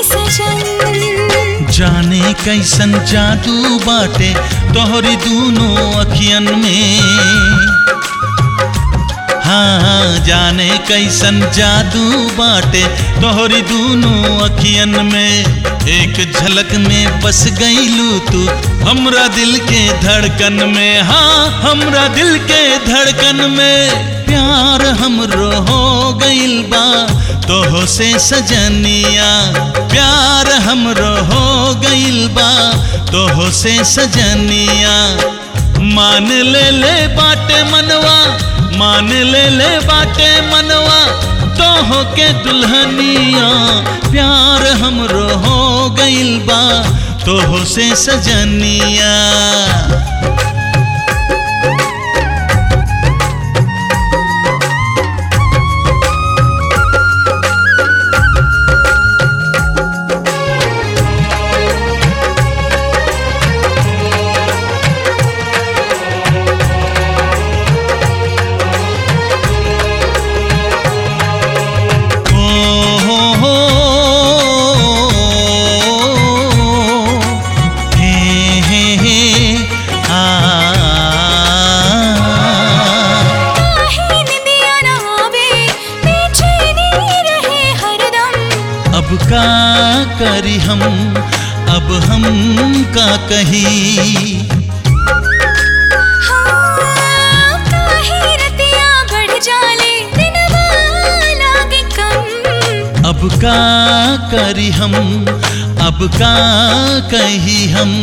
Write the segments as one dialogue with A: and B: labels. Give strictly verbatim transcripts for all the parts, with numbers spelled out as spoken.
A: सजन।
B: जाने कैसन जादू बाटे तोहरी दूनों अखियन में, हाँ जाने कैसन जादू बाटे तोहरी दूनों अखियन में। एक झलक में बस गईलू तू हमरा दिल के धड़कन में, हाँ हमरा दिल के धड़कन में। प्यार हमरो हो गइल बा तोहो से सजनिया, प्यार हमरो हो गइल बा तोहो से सजनिया। मान ले ले बाटे मनवा, मान ले ले बाटे मनवा तोहो के दुल्हनिया। प्यार हमरो हो गइल बा तोहो से सजनिया। अब का करी हम, अब हम का कही।
A: हाँ, काहे रतिया बढ़ जाले दिनवा लागे कम।
B: अब का करी हम, अब का कही हम।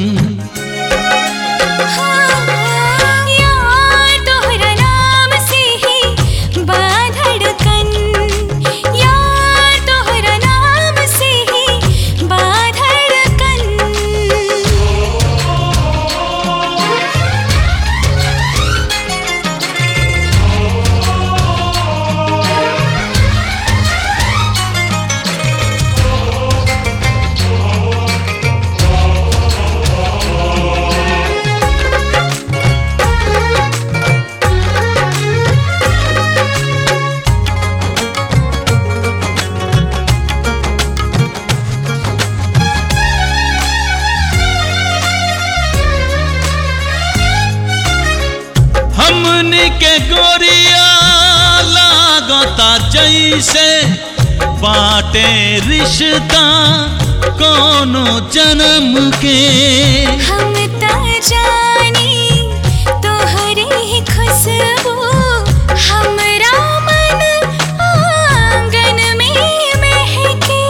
B: हमनी के गोरिया लागता जैसे बाटे रिश्ता कोनो जन्म के।
A: हम ता जानी तोहरे ही खुशबू हमरा मन आंगन में महके।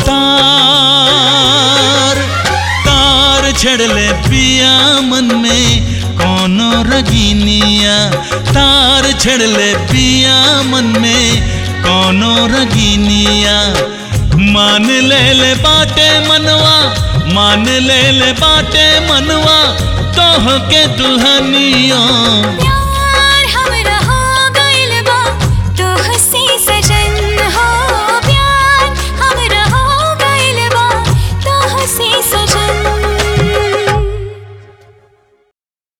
B: तार तार छड़ले पिया मन में कोनो रगिनिया, तार छड़ले पिया मन में कोनो रगिनिया। मान ले ले बाटे मनवा, मान ले ले बाटे मनवा तोह के दुल्हनिया।